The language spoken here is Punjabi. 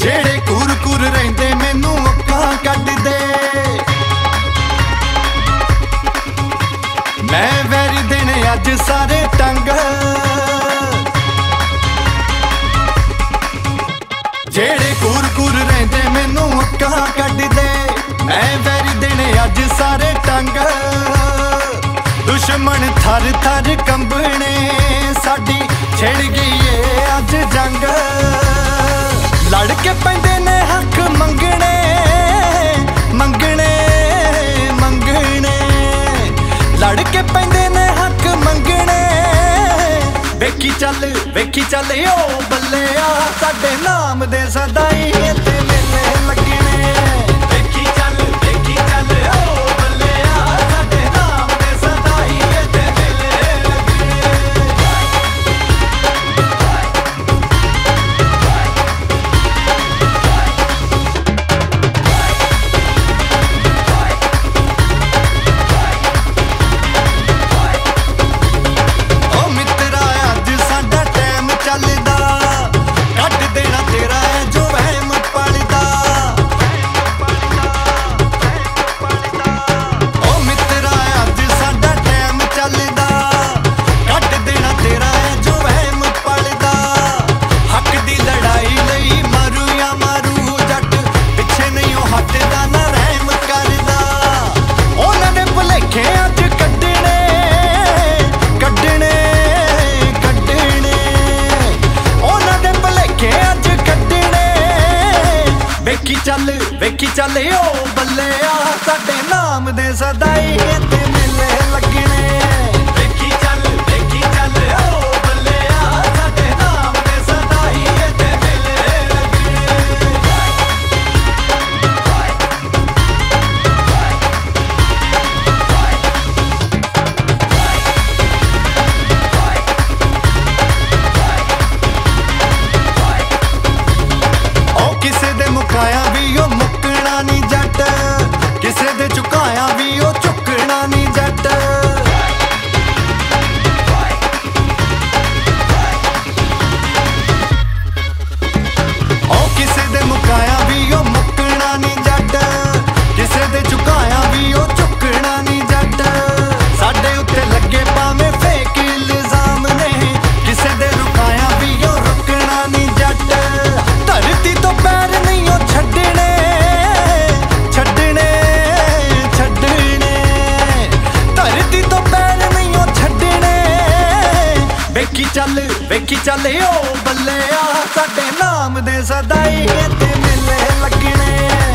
ਜਿਹੜੇ ਕੂਰ ਕੂਰ ਰਹਿੰਦੇ ਮੈਨੂੰ ਅੱਖਾਂ ਕੱਢਦੇ। ਮੈਂ ਵੈਰੀ ਦੇਣੇ ਅੱਜ ਸਾਰੇ ਟੰਗ, ਜਿਹੜੇ ਕੂਰ ਕੂਰ ਰਹਿੰਦੇ ਮੈਨੂੰ ਅੱਖਾਂ ਕੱਢਦੇ। ਮੈਂ ਵੈਰੀ ਦੇਣੇ ਅੱਜ ਸਾਰੇ ਟੰਗ, ਦੁਸ਼ਮਣ ਥਰ ਥਰ ਕੰਬਣੇ, ਸਾਡੀ ਛਿੜ ਗਈ ਏ ਅੱਜ ਜੰਗ। ਲੜ ਕੇ ਪੈਂਦੇ ਨੇ ਹੱਕ ਮੰਗਣੇ, ਮੰਗਣੇ ਮੰਗਣੇ, ਲੜ ਕੇ ਪੈਂਦੇ ਨੇ ਹੱਕ ਮੰਗਣੇ। ਵੇਖੀ ਚੱਲ ਓ ਬੱਲਿਆ, ਸਾਡੇ ਨਾਮ ਦੇ ਸਦਾ ਹੀ ਇੱਥੇ ਮੇਲੇ ਲੱਗਣੇ। ਵੇਖੀ ਚੱਲ ਓ ਬੱਲਿਆ, ਸਾਡੇ ਨਾਮ ਦੇ ਸਦਾ ਹੀ ਇੱਥੇ ਮੇਲੇ ਲੱਗਣੇ। ਓ ਮਿੱਤਰਾ ਅੱਜ ਸਾਡਾ ਟਾਈਮ ਚੱਲਦਾ, ਕੱਢ ਦੇਣਾ ਤੇਰਾ ਜੋ ਵਹਿਮ ਪਲਦਾ। ਓ ਮਿੱਤਰਾ ਅੱਜ ਸਾਡਾ ਟਾਈਮ ਚੱਲਦਾ, ਕੱਢ ਦੇਣਾ ਤੇਰਾ ਜੋ ਵਹਿਮ ਪਲਦਾ। ਹੱਕ ਦੀ ਲੜਾਈ ਲਈ ਮਾਰੂ ਜਾਂ ਮਾਰੂ ਜੱਟ, ਪਿੱਛੇ ਨਹੀਂ ਉਹ ਹੱਟਦਾ ਨਾ ਰਹਿਮ ਕਰਦਾ। ਉਹਨਾਂ ਦੇ ਭੁਲੇਖੇ ਅੱਜ ਕੱਢਣੇ, ਕੱਢਣੇ ਕੱਢਣੇ, ਉਹਨਾਂ ਦੇ ਭੁਲੇਖੇ ਅੱਜ ਕੱਢਣੇ। ਵੇਖੀ ਚੱਲ ਓ ਬੱਲਿਆ, ਸਾਡੇ ਨਾਮ ਦੇ ਸਦਾ ਹੀ ਇੱਥੇ ਮੇਲੇ ਲੱਗਣੇ। ਵੇਖੀ ਚੱਲ ਓ ਬੱਲਿਆ, ਸਾਡੇ ਨਾਮ ਦੇ ਸਦਾ ਹੀ ਇੱਥੇ ਮੇਲੇ ਲੱਗਣੇ। ਉਹ ਕਿਸੇ ਦੇ ਮੁਕਾਇਆ ਵੀ ਉਹ ਮੁੱਕਣਾ ਨਹੀਂ ਜੱਟ, ਕਿਸੇ ਦੇ ਝੁਕਾਇਆ ਵੀ ਉਹ ਝੁਕਣਾ ਨਹੀਂ ਜੱਟ। ਉਹ ਕਿਸੇ ਦੇ ਮੁਕਾਇਆ ਵੀ ਉਹ ਮੁੱਕਣਾ ਨਹੀਂ ਜੱਟ, ਕਿਸੇ ਦੇ ਝੁਕਾਇਆ ਵੀ ਉਹ ਝੁਕਣਾ ਨਹੀਂ ਜੱਟ। ਸਾਡੇ ਉੱਤੇ ਲੱਗੇ ਭਾਵੇਂ ਫੇਕ ਇਲਜ਼ਾਮ ਨੇ, ਕਿਸੇ ਦੇ ਰੁਕਾਇਆ ਵੀ ਉਹ ਰੁਕਣਾ ਨਹੀਂ ਜੱਟ। ਧਰਤੀ ਤੋਂ ਪੈਰ ਨਹੀਂ ਉਹ ਛੱਡਣੇ, ਛੱਡਣੇ ਛੱਡਣੇ, ਧਰਤੀ ਤੋਂ ਪੈਰ ਨਹੀਂ ਉਹ ਛੱਡਣੇ। ਵੇਖੀ ਚੱਲ ਓ ਬੱਲਿਆ, ਸਾਡੇ ਨਾਮ ਦੇ ਸਦਾ ਹੀ ਇੱਥੇ ਮੇਲੇ ਲੱਗਣੇ।